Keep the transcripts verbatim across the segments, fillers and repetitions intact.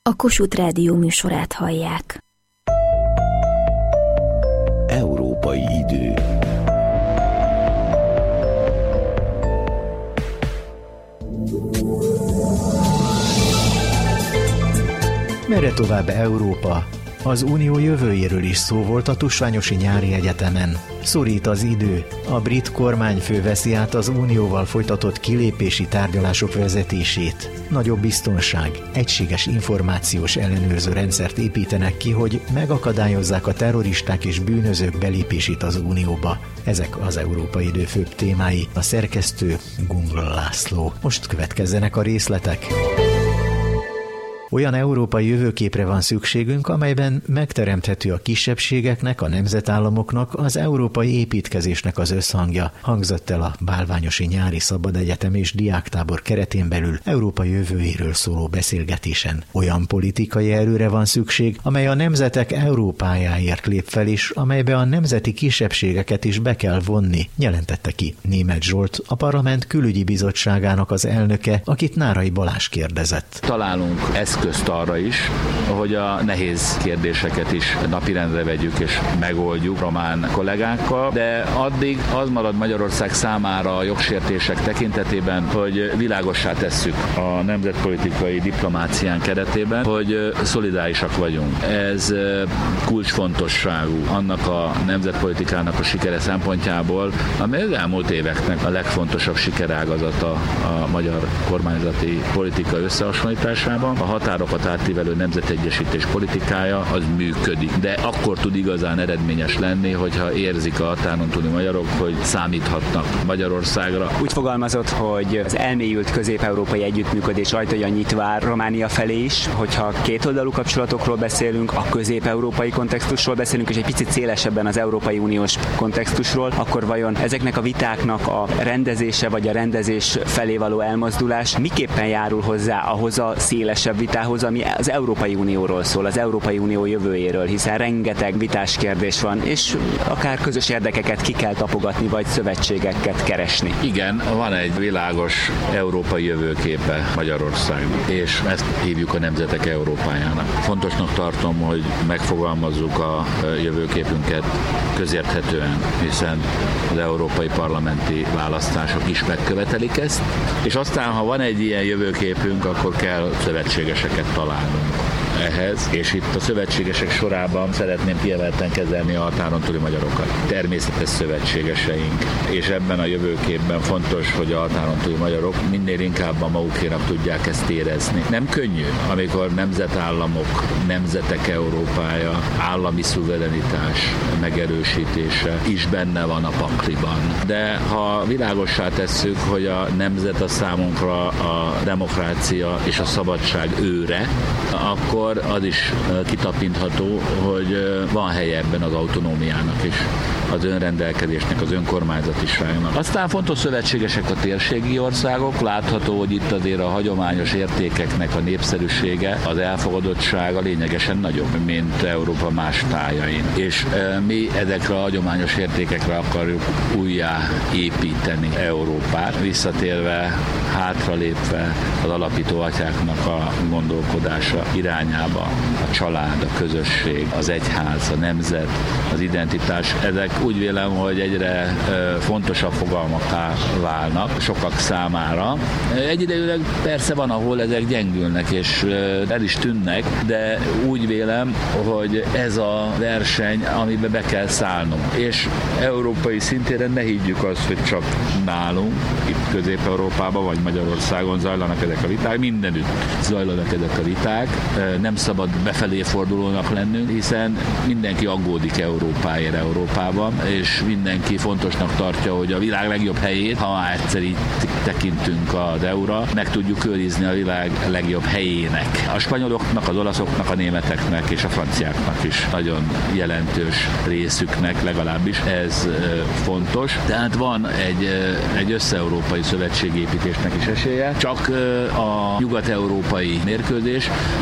A Kossuth Rádió műsorát hallják. Európai idő. Merre tovább Európa? Az unió jövőjéről is szó volt a Tusványosi Nyári Egyetemen. Szorít az idő. A brit kormányfő veszi át az unióval folytatott kilépési tárgyalások vezetését. Nagyobb biztonság, egységes információs ellenőrző rendszert építenek ki, hogy megakadályozzák a terroristák és bűnözők belépését az unióba. Ezek az Európai Idő főbb témái. A szerkesztő Gungl László. Most következzenek a részletek. Olyan európai jövőképre van szükségünk, amelyben megteremthető a kisebbségeknek, a nemzetállamoknak, az európai építkezésnek az összhangja, hangzott el a Bálványosi Nyári Szabadegyetem és Diáktábor keretén belül Európa jövőjéről szóló beszélgetésen. Olyan politikai erőre van szükség, amely a nemzetek Európájáért lép fel is, amelybe a nemzeti kisebbségeket is be kell vonni, jelentette ki Németh Zsolt, a Parlament Külügyi Bizottságának az elnöke, akit Nárai Balázs kérdezett. Találunk eszközt arra is, hogy a nehéz kérdéseket is napirendre vegyük és megoldjuk román kollégákkal, de addig az marad Magyarország számára a jogsértések tekintetében, hogy világossá tesszük a nemzetpolitikai diplomácián keretében, hogy szolidárisak vagyunk. Ez kulcsfontosságú annak a nemzetpolitikának a sikere szempontjából, amely az elmúlt éveknek a legfontosabb sikerágazata a magyar kormányzati politika összehasonlításában. A határokat átívelő nemzetegyesítés politikája az működik, de akkor tud igazán eredményes lenni, hogyha érzik a határon túli magyarok, hogy számíthatnak Magyarországra. Úgy fogalmazott, hogy az elmélyült közép-európai együttműködés ajtaja nyitva Románia felé is, hogyha kétoldalú kapcsolatokról beszélünk, a közép-európai kontextusról beszélünk, és egy picit szélesebben az Európai Uniós kontextusról, akkor vajon ezeknek a vitáknak a rendezése vagy a rendezés felé való elmozdulás miképpen járul hozzá ahhoz a szélesebb vitához, ami az Európai Unióról szól, az Európai Unió jövőjéről, hiszen rengeteg vitás kérdés van, és akár közös érdekeket ki kell tapogatni, vagy szövetségeket keresni. Igen, van egy világos európai jövőképe Magyarországnak, és ezt hívjuk a nemzetek Európájának. Fontosnak tartom, hogy megfogalmazzuk a jövőképünket közérthetően, hiszen az európai parlamenti választások is megkövetelik ezt, és aztán, ha van egy ilyen jövőképünk, akkor kell szövetségeseket találnunk ehhez, és itt a szövetségesek sorában szeretném kiemelten kezelni a határon túli magyarokat. Természetes szövetségeseink, és ebben a jövőképben fontos, hogy a határon túli magyarok minél inkább a magukénak tudják ezt érezni. Nem könnyű, amikor nemzetállamok, nemzetek Európája, állami szuverenitás megerősítése is benne van a pakliban. De ha világossá tesszük, hogy a nemzet a számunkra a demokrácia és a szabadság őre, akkor az is kitapintható, hogy van helye ebben az autonómiának is, az önrendelkezésnek, az önkormányzatiságnak. Aztán fontos szövetségesek a térségi országok, látható, hogy itt azért a hagyományos értékeknek a népszerűsége, az elfogadottsága lényegesen nagyobb, mint Európa más tájain. És e, mi ezekre a hagyományos értékekre akarjuk újjá építeni Európát, visszatérve, hátralépve az alapító atyáknak a gondolkodása irányába, a család, a közösség, az egyház, a nemzet, az identitás, ezek úgy vélem, hogy egyre fontosabb fogalmakká válnak sokak számára. Egyidejűleg persze van, ahol ezek gyengülnek és el is tűnnek, de úgy vélem, hogy ez a verseny, amiben be kell szállnunk. És európai szintéren ne higgyük azt, hogy csak nálunk, itt Közép-Európában vagy Magyarországon zajlanak ezek a viták, mindenütt zajlanak ezek a viták. Nem szabad befelé fordulónak lennünk, hiszen mindenki aggódik Európáért Európában, és mindenki fontosnak tartja, hogy a világ legjobb helyét, ha már egyszer így tekintünk az euróra, meg tudjuk őrizni a világ legjobb helyének. A spanyoloknak, az olaszoknak, a németeknek és a franciáknak is nagyon jelentős részüknek legalábbis ez fontos. Tehát van egy, egy össze-európai szövetségépítésnek is esélye, csak a nyugat-európai mérkőzés az azért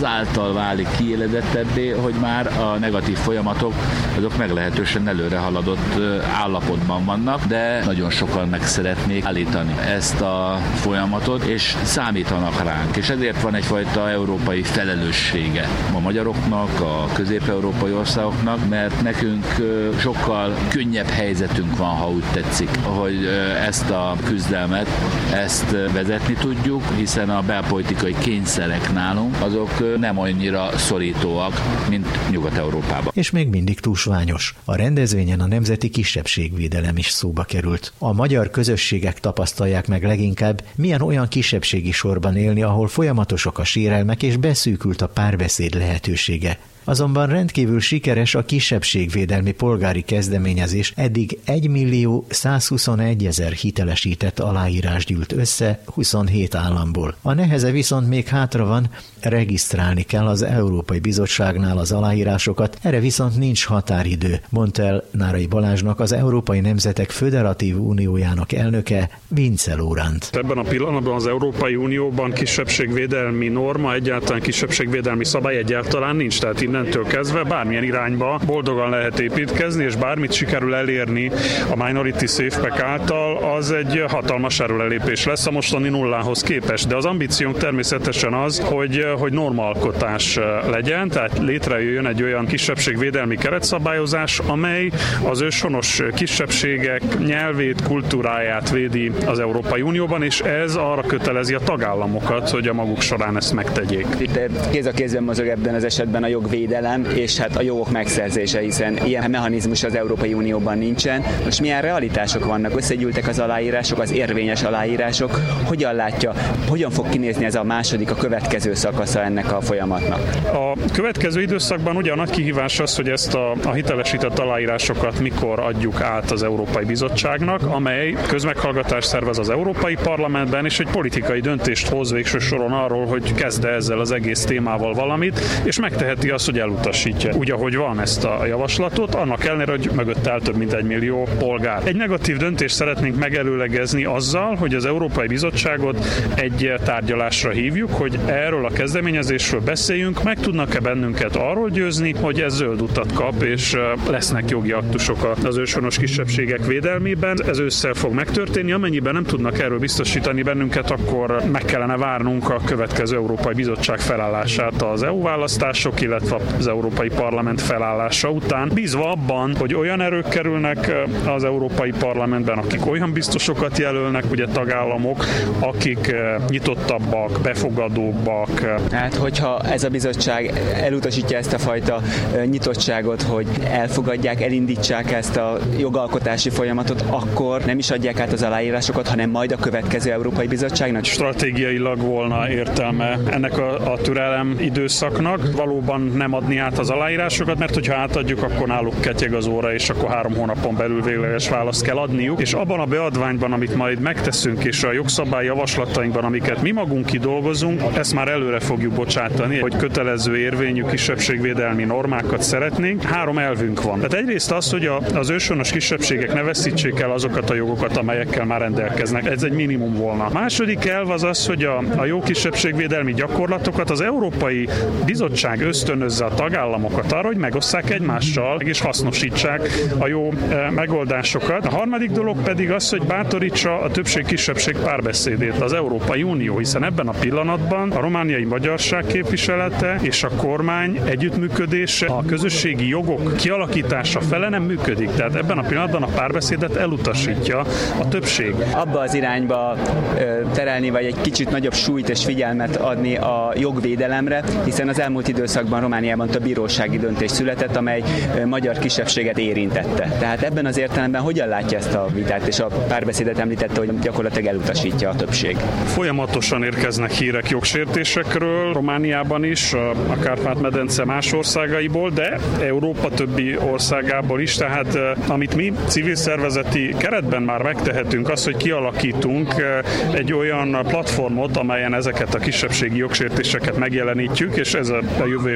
azáltal válik kiéledettebbé, hogy már a negatív folyamatok azok meglehetősen előre haladott állapotban vannak, de nagyon sokan meg szeretnék állítani ezt a folyamatot, és számítanak ránk. És ezért van egyfajta európai felelőssége a magyaroknak, a közép-európai országoknak, mert nekünk sokkal könnyebb helyzetünk van, ha úgy tetszik, hogy ezt a küzdelmet, ezt vezetni tudjuk, hiszen a belpolitikai kényszerek nálunk, azok nem annyira szorítóak, mint Nyugat-Európában. És még mindig túlsványos. A rendezvényen a nemzeti kisebbségvédelem is szóba került. A magyar közösségek tapasztalják meg leginkább, milyen olyan kisebbségi sorban élni, ahol folyamatosak a sérelmek és beszűkült a párbeszéd lehetősége. Azonban rendkívül sikeres a kisebbségvédelmi polgári kezdeményezés, eddig egymillió százhuszonegyezer hitelesített aláírás gyűlt össze huszonhét államból. A neheze viszont még hátra van, regisztrálni kell az Európai Bizottságnál az aláírásokat, erre viszont nincs határidő, mondta el Nárai Balázsnak, az Európai Nemzetek Föderatív Uniójának elnöke, Vince Lóránt. Ebben a pillanatban az Európai Unióban kisebbségvédelmi norma, egyáltalán kisebbségvédelmi szabály egyáltalán nincs, tehát innentől kezdve bármilyen irányba boldogan lehet építkezni, és bármit sikerül elérni a Minority SafePack által, az egy hatalmas erőlelépés lesz a mostani nullához képest. De az ambíciónk természetesen az, hogy, hogy normaalkotás legyen, tehát létrejöjjön egy olyan kisebbségvédelmi keretszabályozás, amely az őshonos kisebbségek nyelvét, kultúráját védi az Európai Unióban, és ez arra kötelezi a tagállamokat, hogy a maguk során ezt megtegyék. Itt kéz a kézben mozog ebben az esetben a jogvédelem és hát a jogok megszerzése, hiszen ilyen mechanizmus az Európai Unióban nincsen. Most milyen realitások vannak? Összegyűltek az aláírások, az érvényes aláírások. Hogyan látja, hogyan fog kinézni ez a második, a következő szakasza ennek a folyamatnak? A következő időszakban ugye a nagy kihívás az, hogy ezt a, a hitelesített aláírásokat mikor adjuk át az Európai Bizottságnak, amely közmeghallgatást szervez az Európai Parlamentben, és egy politikai döntést hoz végső soron arról, hogy kezd ezzel az egész témával valamit, és megteheti azt, hogy elutasítja. Úgy, ahogy van ezt a javaslatot, annak ellenére, hogy mögött áll több mint egy millió polgár. Egy negatív döntést szeretnénk megelőlegezni azzal, hogy az Európai Bizottságot egy tárgyalásra hívjuk, hogy erről a kezdeményezésről beszéljünk, meg tudnak-e bennünket arról győzni, hogy ez zöld utat kap, és lesznek jogi aktusok az őshonos kisebbségek védelmében. Ez ősszel fog megtörténni, amennyiben nem tudnak erről biztosítani bennünket, akkor meg kellene várnunk a következő Európai Bizottság felállását az é u választások, illetve az Európai Parlament felállása után, bízva abban, hogy olyan erők kerülnek az Európai Parlamentben, akik olyan biztosokat jelölnek, ugye tagállamok, akik nyitottabbak, befogadóbbak. Hát, hogyha ez a bizottság elutasítja ezt a fajta nyitottságot, hogy elfogadják, elindítsák ezt a jogalkotási folyamatot, akkor nem is adják át az aláírásokat, hanem majd a következő Európai Bizottságnak? Stratégiailag volna értelme ennek a, a türelem időszaknak. Valóban nem adni át az aláírásokat, mert hogyha átadjuk, akkor náluk ketyeg az óra, és akkor három hónapon belül végleges választ kell adniuk. És abban a beadványban, amit majd megteszünk, és a jogszabály javaslatainkban, amiket mi magunk kidolgozunk, ezt már előre fogjuk bocsátani, hogy kötelező érvényű kisebbségvédelmi normákat szeretnénk. Három elvünk van. Tehát egyrészt az, hogy a, az őshonos kisebbségek ne veszítsék el azokat a jogokat, amelyekkel már rendelkeznek. Ez egy minimum volna. A második elv az az, hogy a, a jó kisebbségvédelmi gyakorlatokat az Európai Bizottság ösztönözze a tagállamokat arra, hogy megosszák egymással, és hasznosítsák a jó e, megoldásokat. A harmadik dolog pedig az, hogy bátorítsa a többség-kisebbség párbeszédét az Európai Unió, hiszen ebben a pillanatban a romániai magyarság képviselete és a kormány együttműködése, a közösségi jogok kialakítása fele nem működik. Tehát ebben a pillanatban a párbeszédet elutasítja a többség. Abba az irányba ö, terelni, vagy egy kicsit nagyobb súlyt és figyelmet adni a jogvédelemre, hiszen az elmúlt időszakban Romániában több bírósági döntés született, amely magyar kisebbséget érintette. Tehát ebben az értelemben hogyan látja ezt a vitát, és a párbeszédet említette, hogy gyakorlatilag elutasítja a többség? Folyamatosan érkeznek hírek jogsértésekről, Romániában is, a Kárpát-medence más országaiból, de Európa többi országából is, tehát amit mi civil szervezeti keretben már megtehetünk, az, hogy kialakítunk egy olyan platformot, amelyen ezeket a kisebbségi jogsértéseket megjelenítjük, és ez a jövő év projektje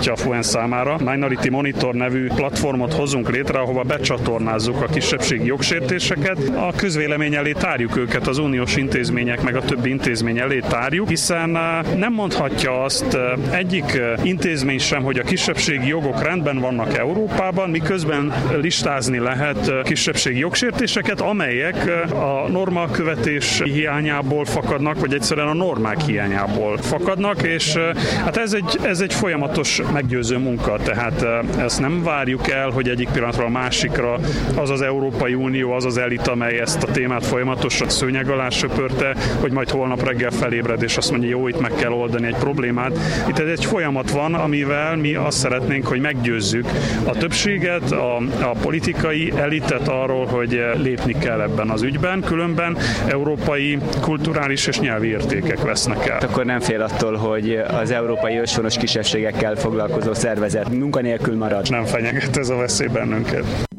megnyitja a Fuen számára. Minority Monitor nevű platformot hozunk létre, ahova becsatornázzuk a kisebbségi jogsértéseket. A közvélemény elé tárjuk őket, az uniós intézmények meg a többi intézmény elé tárjuk, hiszen nem mondhatja azt egyik intézmény sem, hogy a kisebbségi jogok rendben vannak Európában, miközben listázni lehet kisebbségi jogsértéseket, amelyek a normakövetés hiányából fakadnak, vagy egyszerűen a normák hiányából fakadnak, és hát ez egy, ez egy folyamatos meggyőző munka, tehát ezt nem várjuk el, hogy egyik pillanatról a másikra az az Európai Unió, az az elit, amely ezt a témát folyamatosan szőnyeg alá söpörte, hogy majd holnap reggel felébred, és azt mondja, jó, itt meg kell oldani egy problémát. Itt ez egy folyamat van, amivel mi azt szeretnénk, hogy meggyőzzük a többséget, a, a politikai elitet arról, hogy lépni kell ebben az ügyben, különben európai kulturális és nyelvi értékek vesznek el. Akkor nem fél attól, hogy az európai őshonos kisebbségekkel foglalkozó szervezet munkanélkül marad? Nem fenyeget ez a veszély bennünket.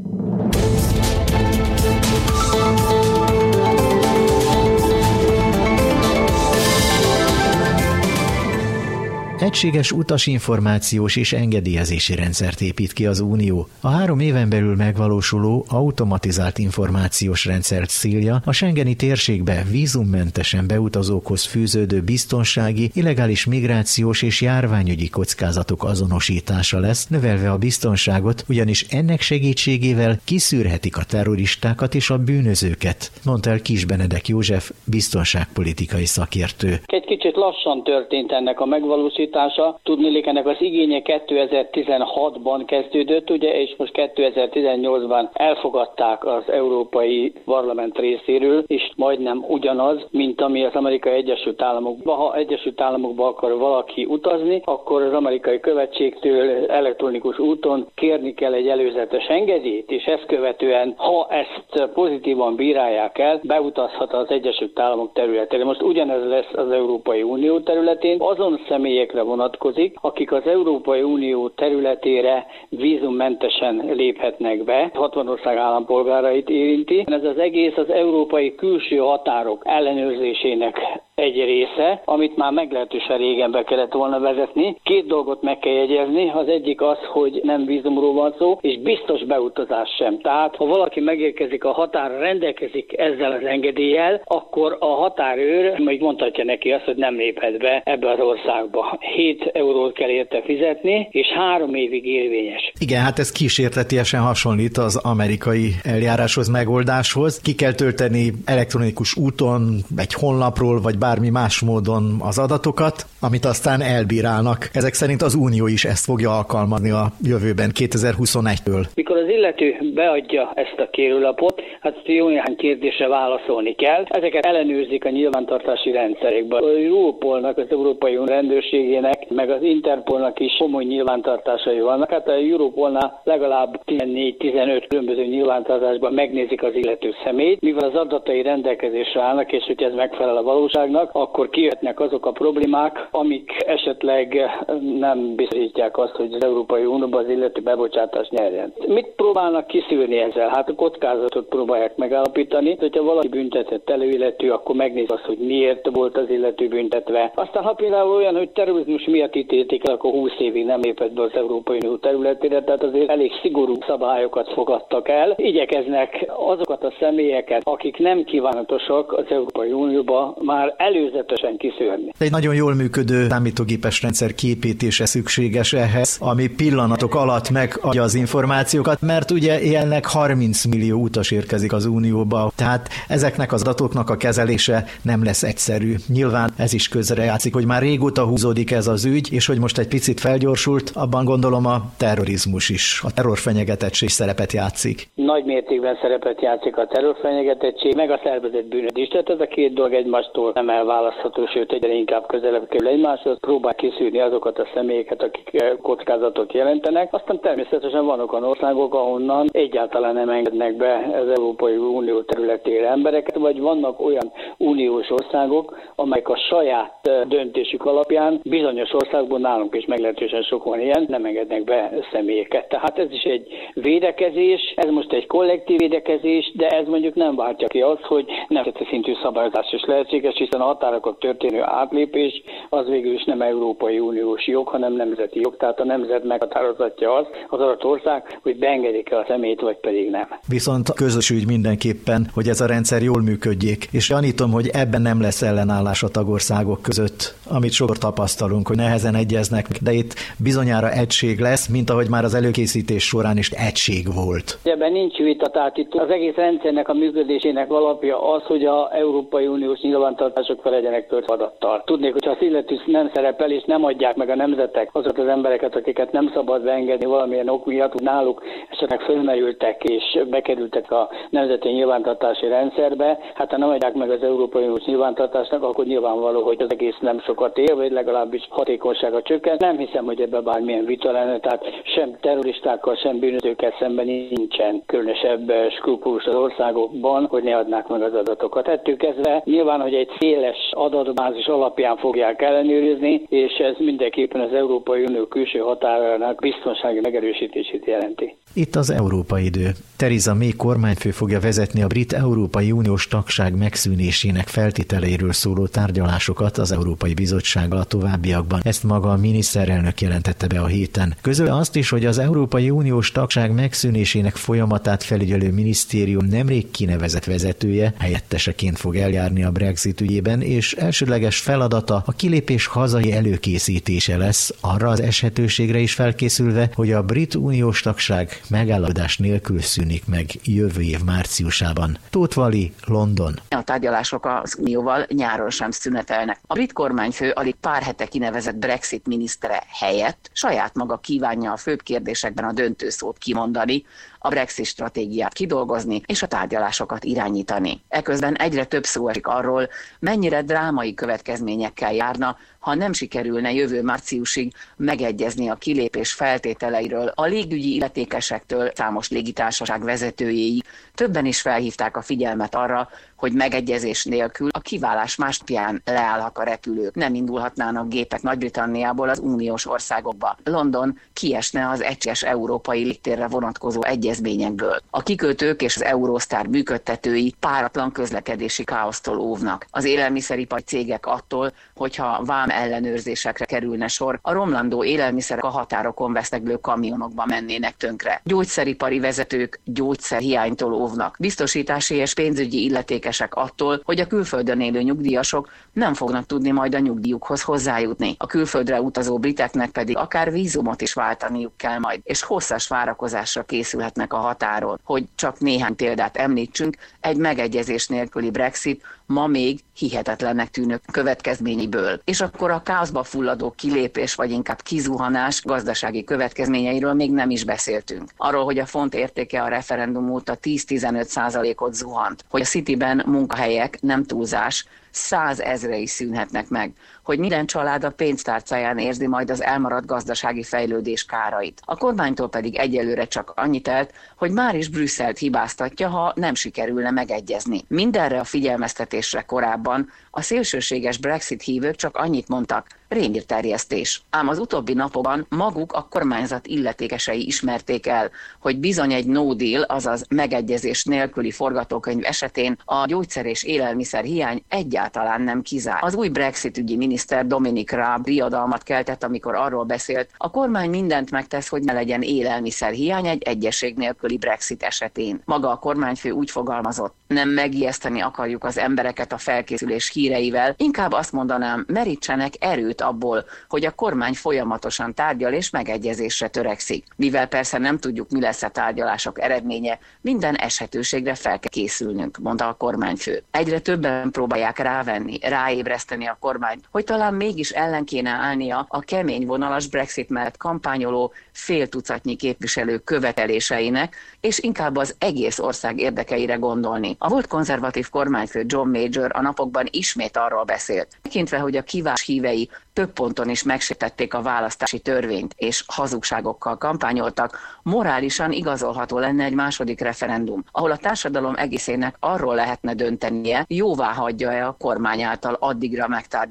Egységes utasinformációs és engedélyezési rendszert épít ki az Unió. A három éven belül megvalósuló automatizált információs rendszer célja a schengeni térségbe vízummentesen beutazókhoz fűződő biztonsági, illegális migrációs és járványügyi kockázatok azonosítása lesz, növelve a biztonságot, ugyanis ennek segítségével kiszűrhetik a terroristákat és a bűnözőket, mondta el Kiss Benedek József, biztonságpolitikai szakértő. Egy kicsit lassan történt ennek a megvalósítása. Tudniillik, ennek az igénye kétezer-tizenhatban kezdődött, ugye, és most kétezer-tizennyolcban elfogadták az Európai Parlament részéről, és majdnem ugyanaz, mint ami az Amerikai Egyesült Államokban. Ha Egyesült Államokba akar valaki utazni, akkor az amerikai követségtől elektronikus úton kérni kell egy előzetes engedélyt, és ezt követően, ha ezt pozitívan bírálják el, beutazhat az Egyesült Államok területére. Most ugyanez lesz az Európai Unió területén, azon személyekre vonatkozik, akik az Európai Unió területére vízummentesen léphetnek be. hatvan ország állampolgárait érinti. Ez az egész az európai külső határok ellenőrzésének egy része, amit már meglehetősen régen be kellett volna vezetni. Két dolgot meg kell jegyezni. Az egyik az, hogy nem vízumról van szó, és biztos beutazás sem. Tehát, ha valaki megérkezik a határa, rendelkezik ezzel az engedéllyel, akkor a határőr még mondhatja neki azt, hogy nem léphet be ebbe az országba. hét eurót kell érte fizetni, és három évig érvényes. Igen, hát ez kísértetiesen hasonlít az amerikai eljáráshoz, megoldáshoz. Ki kell tölteni elektronikus úton, egy honlapról, vagy bármi más módon az adatokat, amit aztán elbírálnak. Ezek szerint az Unió is ezt fogja alkalmazni a jövőben, kétezer-huszonegytől. Mikor az illető beadja ezt a kérőlapot, hát jó néhány kérdésre válaszolni kell. Ezeket ellenőrzik a nyilvántartási rendszerekben. A Europolnak, az Európai Unió rendőrségének, meg az Interpolnak is komoly nyilvántartásai vannak. Hát a Europolnál legalább tizennégy-tizenöt különböző nyilvántartásban megnézik az illető személyt, mivel az adatai rendelkezésre állnak, és hogy ez megfelel a valóságnak, akkor kijöhetnek azok a problémák, amik esetleg nem bizonyítják azt, hogy az Európai Unióban az illető bebocsátást nyerjen. Mit próbálnak kiszűrni ezzel? Hát a kockázatot próbálják megállapítani, hogyha valaki büntetett előillető, akkor megnéz azt, hogy miért volt az illető büntetve. Aztán ha például olyan, hogy terrorizmus miatt ítélték el, akkor húsz évig nem lépett be az Európai Unió területére, tehát azért elég szigorú szabályokat fogadtak el. Igyekeznek azokat a személyeket, akik nem kívánatosak az Európai Unióba, már előzetesen kiszűrni. Egy nagyon jól működő számítógépes rendszer kiépítése szükséges ehhez, ami pillanatok alatt megadja az információkat, mert ugye ilyennek harminc millió utas érkezik az Unióba, tehát ezeknek az adatoknak a kezelése nem lesz egyszerű. Nyilván ez is közrejátszik, hogy már régóta húzódik ez az ügy, és hogy most egy picit felgyorsult, abban gondolom a terrorizmus is, a terrorfenyegetettség szerepet játszik. Nagy mértékben szerepet játszik a terrorfenyegetettség, meg a szervezett bűnözés. Tehát ez a két dolog egymástól nem elválasztható, sőt egyre inkább közelebb kerül egymáshoz, próbál kiszűrni azokat a személyeket, akik kockázatot jelentenek. Aztán természetesen vannak olyan országok, ahonnan egyáltalán nem engednek be az Európai Unió területére embereket, vagy vannak olyan uniós országok, amelyek a saját döntésük alapján bizonyos országban, nálunk is meglehetősen sok van ilyen, nem engednek be személyeket. Tehát ez is egy védekezés, ez most egy kollektív védekezés, de ez mondjuk nem váltja ki azt, hogy nemzeti szintű szabályozás is lehetséges, hiszen határokon történő átlépés az végül is nem Európai Uniós jog, hanem nemzeti jog. Tehát a nemzet meghatározatja az, az adott ország, hogy beengedik-e a személyt, vagy pedig nem. Viszont közös ügy mindenképpen, hogy ez a rendszer jól működjék, és gyanítom, hogy ebben nem lesz ellenállás a tagországok között, amit sokszor tapasztalunk, hogy nehezen egyeznek, de itt bizonyára egység lesz, mint ahogy már az előkészítés során is egység volt. Ebben nincs vita, tehát itt az egész rendszernek a működésének alapja az, hogy az Európai Uniós nyilvántartások fel legyenek töltve adattal. Tudnék, hogyha az illető nem szerepel és nem adják meg a nemzetek azokat az embereket, akiket nem szabad beengedni valamilyen ok miatt, náluk esetleg fölmerültek és bekerültek a nemzeti nyilvántartási rendszerbe, hát ha nem adják meg az Európai Uniós nyilvántartásnak, akkor nyilvánvaló, hogy az egész nem sokat él, vagy legalábbis hatékonysága csökken. Nem hiszem, hogy ebben bármilyen vita lenne, tehát sem terroristákkal, sem bűnözőkkel szemben nincsen különösebb skrupulus az országokban, hogy ne adnák meg az adatokat. Ettől kezdve nyilván, hogy egy széles adatbázis alapján fogják ellenőrizni, és ez mindenképpen az Európai Unió külső határának biztonsági megerősítését jelenti. Itt az Európai idő. Theresa May kormányfő fogja vezetni a brit Európai Uniós tagság megszűnésének feltételeiről szóló tárgyalásokat az Európai Bizottsággal a továbbiakban. Ezt maga a miniszterelnök jelentette be a héten. Közölte azt is, hogy az Európai Uniós tagság megszűnésének folyamatát felügyelő minisztérium nemrég kinevezett vezetője helyetteseként fog eljárni a Brexit ügyében, és elsődleges feladata a kilépés hazai előkészítése lesz, arra az esetőségre is felkészülve, hogy a brit uniós tagság megállapodás nélkül szűnik meg jövő év márciusában. Tóth Vali, London. A tárgyalások az Unióval nyáron sem szünetelnek. A brit kormányfő alig pár hete kinevezett Brexit minisztere helyett saját maga kívánja a főbb kérdésekben a döntőszót kimondani, a Brexit stratégiát kidolgozni és a tárgyalásokat irányítani. Eközben egyre több szó esik arról, mennyire drámai következményekkel járna, ha nem sikerülne jövő márciusig megegyezni a kilépés feltételeiről. A légügyi illetékesektől számos légitársaság vezetőjéig többen is felhívták a figyelmet arra, hogy megegyezés nélkül a kiválás másnapján leállhat a repülők, nem indulhatnának gépek Nagy-Britanniából az uniós országokba. London kiesne az egységes európai légtérre vonatkozó egyezményekből. A kikötők és az Eurostar működtetői páratlan közlekedési káosztól óvnak. Az élelmiszeripari cégek attól, hogyha vám ellenőrzésekre kerülne sor, a romlandó élelmiszerek a határokon veszteglő kamionokba mennének tönkre. Gyógyszeripari vezetők gyógyszerhiánytól óvnak. Biztosítási és pénzügyi illetékesek attól, hogy a külföldön élő nyugdíjasok nem fognak tudni majd a nyugdíjukhoz hozzájutni. A külföldre utazó briteknek pedig akár vízumot is váltaniuk kell majd, és hosszas várakozásra készülhetnek a határon. Hogy csak néhány példát említsünk, egy megegyezés nélküli Brexit ma még hihetetlennek tűnő következményiből. És akkor a káoszba fulladó kilépés, vagy inkább kizuhanás gazdasági következményeiről még nem is beszéltünk. Arról, hogy a font értéke a referendum óta tíz-tizenöt százalékot zuhant, hogy a Cityben munkahelyek, nem túlzás, százezrei szűnhetnek meg, hogy minden család a pénztárcáján érzi majd az elmaradt gazdasági fejlődés kárait. A kormánytól pedig egyelőre csak annyit telt, hogy már is Brüsszelt hibáztatja, ha nem sikerülne megegyezni. Mindenre a figyelmeztetésre korábban a szélsőséges Brexit hívők csak annyit mondtak, rémírterjesztés. Ám az utóbbi napokban maguk a kormányzat illetékesei ismerték el, hogy bizony egy no deal, azaz megegyezés nélküli forgatókönyv esetén a gyógyszer és élelmiszer hiány egyáltalán nem kizár. Az új Brexit ügyi miniszter Dominic Raab riadalmat keltett, amikor arról beszélt, a kormány mindent megtesz, hogy ne legyen élelmiszer hiány egy egyesség nélküli Brexit esetén. Maga a kormányfő úgy fogalmazott, nem megijeszteni akarjuk az embereket a felkészülés híreivel, inkább azt mondanám, merítsenek erőt abból, hogy a kormány folyamatosan tárgyal és megegyezésre törekszik. Mivel persze nem tudjuk, mi lesz a tárgyalások eredménye, minden eshetőségre fel kell készülnünk, mondta a kormányfő. Egyre többen próbálják rávenni, ráébreszteni a kormányt, hogy talán mégis ellen kéne állnia a kemény vonalas Brexit mellett kampányoló fél tucatnyi képviselő követeléseinek, és inkább az egész ország érdekeire gondolni. A volt konzervatív kormányfő John Major a napokban ismét arról beszélt, tekintve, hogy a kivás hívei több ponton is megsértették a választási törvényt, és hazugságokkal kampányoltak, morálisan igazolható lenne egy második referendum, ahol a társadalom egészének arról lehetne döntenie, jóvá hagyja-e a kormány által addigra megtárgyalandó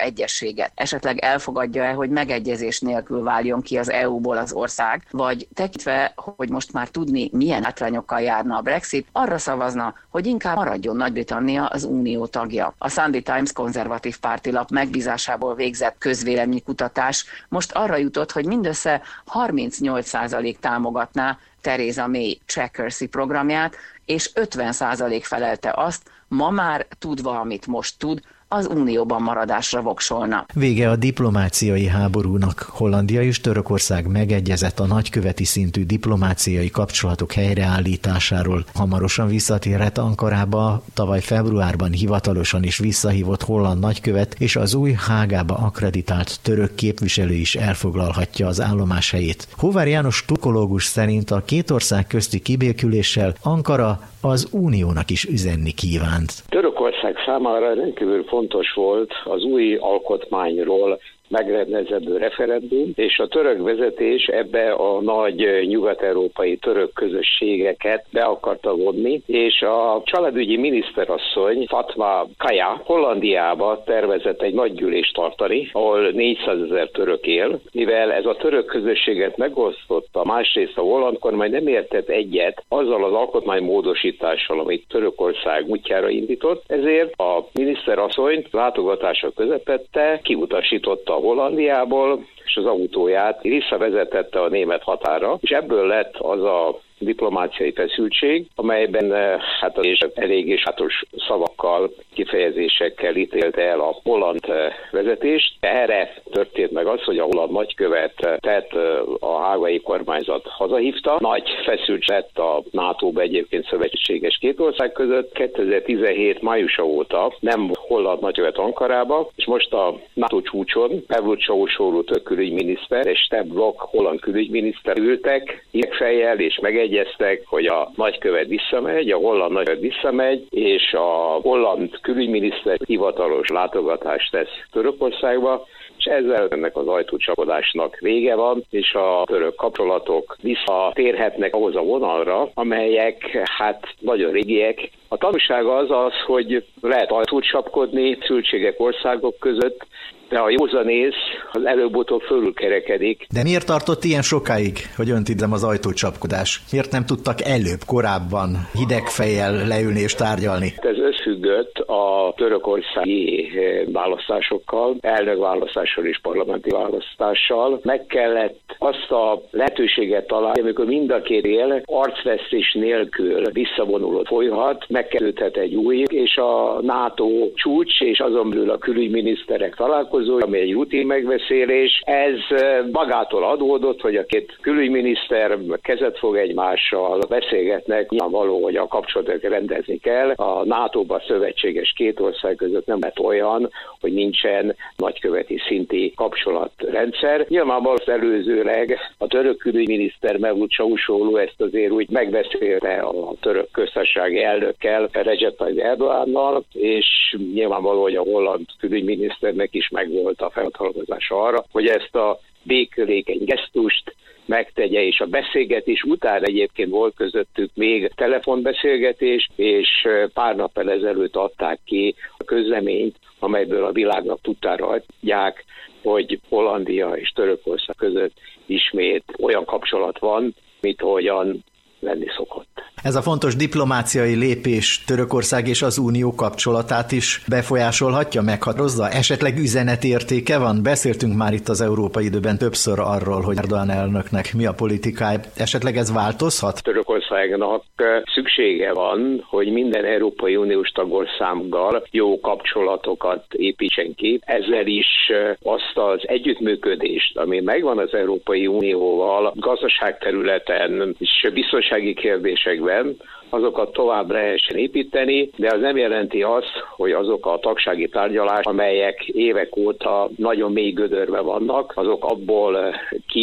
egyezséget? Esetleg elfogadja-e, hogy megegyezés nélkül váljon ki az é u-ból az ország, vagy tekintve, hogy most már tudni, milyen hátrányokkal járna a Brexit, arra szavazna, hogy inkább maradjon Nagy-Britannia az unió tagja. A Sunday Times konzervatív pártilap megbízásából végzett közvéleménykutatás most arra jutott, hogy mindössze harmincnyolc százalék támogatná Theresa May Checkersy programját, és ötven százalék felelte azt, ma már tudva, amit most tud, az unióban maradásra voksolna. Vége a diplomáciai háborúnak. Hollandia és Törökország megegyezett a nagyköveti szintű diplomáciai kapcsolatok helyreállításáról. Hamarosan visszatérhet Ankarába, tavaly februárban hivatalosan is visszahívott holland nagykövet, és az új Hágába akkreditált török képviselő is elfoglalhatja az állomáshelyét. Hóvár János turkológus szerint a két ország közti kibéküléssel Ankara az uniónak is üzenni kívánt. Törökország számára rendkívül fontos volt az új alkotmányról megrendezendő referendum, és a török vezetés ebbe a nagy nyugat-európai török közösségeket be akarta vonni, és a családügyi miniszterasszony Fatma Kaya Hollandiába tervezett egy nagy gyűlést tartani, ahol négyszázezer török él, mivel ez a török közösséget megosztotta, másrészt a holland kormány nem értett egyet azzal az alkotmánymódosítással, amit Törökország útjára indított, ezért a miniszterasszony látogatása közepette kiutasította Hollandiából, és az autóját visszavezetette a német határa, és ebből lett az a diplomáciai feszültség, amelyben hát és eléggé sátos szavakkal, kifejezésekkel ítélte el a holland vezetést. Erre történt meg az, hogy a holland nagykövetet a hágai kormányzat hazahívta. Nagy feszültség lett a nátóba egyébként szövetséges két ország között. kétezer-tizenhét májusa óta nem holland nagykövet Ankarába, és most a NATO csúcson Mevlut Cavusoglu török külügyminiszter és Stef Blok holland külügyminiszter ültek fejjel és megegyeztek, hogy a nagykövet visszamegy, a holland nagykövet visszamegy, és a holland külügyminiszter hivatalos látogatást tesz Törökországba, és ezzel ennek az ajtócsapodásnak vége van, és a török kapcsolatok visszatérhetnek ahhoz a vonalra, amelyek hát nagyon régiek. A tanulság az az, hogy lehet ajtót csapkodni szültségek országok között, de a józanész az előbb-utóbb fölülkerekedik. De miért tartott ilyen sokáig, hogy önt idem az ajtócsapkodás? Miért nem tudtak előbb, korábban hideg fejjel leülni és tárgyalni? Ez összfüggött a törökországi választásokkal, elnökválasztással és parlamenti választással. Meg kellett azt a lehetőséget találni, amikor mind a két él arcvesztés nélkül visszavonulott folyhat, megkezdődhet egy új, és a NATO csúcs, és azon belül a külügyminiszterek találkozó, ami egy rutin megbeszélés. Ez magától adódott, hogy a két külügyminiszter kezet fog egymással, beszélgetnek, nyilvánvaló, hogy a kapcsolatot rendezni kell. A nátóban szövetséges két ország között nem lett olyan, hogy nincsen nagyköveti szinti kapcsolatrendszer. Nyilvánvalóan előzőleg a török külügyminiszter Mevlut Cavusoglu ezt azért úgy megbeszélte a török köztársasági elnökkel, Recep Tayyip Erdogannal, és nyilvánvaló, hogy a holland külügyminiszternek is megvolt a felhatalmazása arra, hogy ezt a békülékeny gesztust megtegye, és a beszélgetés után egyébként volt közöttük még telefonbeszélgetés, és pár nappal ezelőtt adták ki a közleményt, amelyből a világnak tudtára adják, hogy Hollandia és Törökország között ismét olyan kapcsolat van, mint hogyan lenni szokott. Ez a fontos diplomáciai lépés Törökország és az Unió kapcsolatát is befolyásolhatja, meghatározza? Esetleg üzenetértéke van? Beszéltünk már itt az Európai Időben többször arról, hogy Erdogan elnöknek mi a politikája. Esetleg ez változhat? Törökországnak szüksége van, hogy minden Európai Uniós tagországgal jó kapcsolatokat építsen ki. Ezzel is azt az együttműködést, ami megvan az Európai Unióval gazdaságterületen és biztonsági kérdésekben, azokat tovább lehessen építeni, de az nem jelenti azt, hogy azok a tagsági tárgyalások, amelyek évek óta nagyon mély gödörbe vannak, azok abból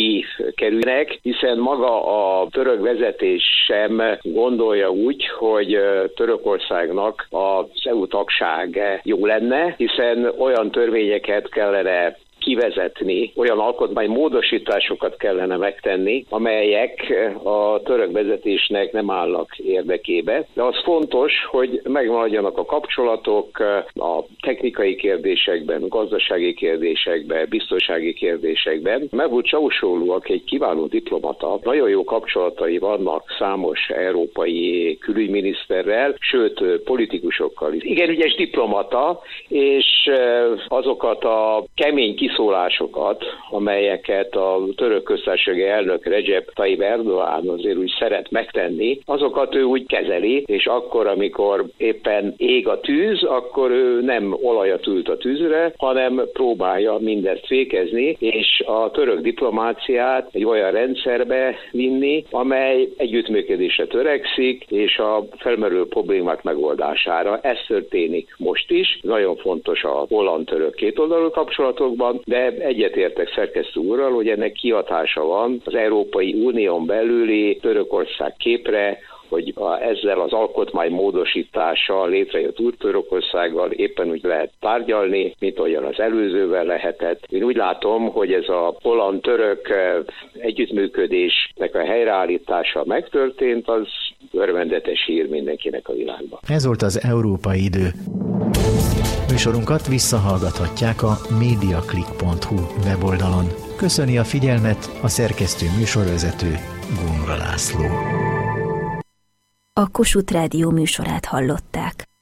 kikerülnek, hiszen maga a török vezetés sem gondolja úgy, hogy Törökországnak az é u tagság jó lenne, hiszen olyan törvényeket kellene kivezetni, olyan alkotmánymódosításokat kellene megtenni, amelyek a török vezetésnek nem állnak érdekébe. De az fontos, hogy megmaradjanak a kapcsolatok a technikai kérdésekben, gazdasági kérdésekben, biztonsági kérdésekben. Mevlut Cavusoglu, aki egy kiváló diplomata, nagyon jó kapcsolatai vannak számos európai külügyminiszterrel, sőt politikusokkal is. Igen ügyes diplomata, és azokat a kemény kiszólásokat, amelyeket a török köztársasági elnök Recep Tayyip Erdoğan azért úgy szeret megtenni, azokat ő úgy kezeli, és akkor, amikor éppen ég a tűz, akkor ő nem olajat ült a tűzre, hanem próbálja mindezt fékezni, és a török diplomáciát egy olyan rendszerbe vinni, amely együttműködésre törekszik, és a felmerülő problémák megoldására. Ez történik most is. Nagyon fontos a holland-török kétoldalú kapcsolatokban, de egyetértek szerkesztő úrral, hogy ennek kihatása van az Európai Unión belüli Törökország képre, hogy a, ezzel az alkotmány módosítással létrejött új Törökországgal éppen úgy lehet tárgyalni, mint olyan az előzővel lehetett. Én úgy látom, hogy ez a holland-török együttműködésnek a helyreállítása megtörtént, az örvendetes hír mindenkinek a világban. Ez volt az Európai Idő. Műsorunkat visszahallgathatják a mediaclick pont hu weboldalon. Köszöni a figyelmet a szerkesztő műsorvezető Gungora László. A Kossuth Rádió műsorát hallották.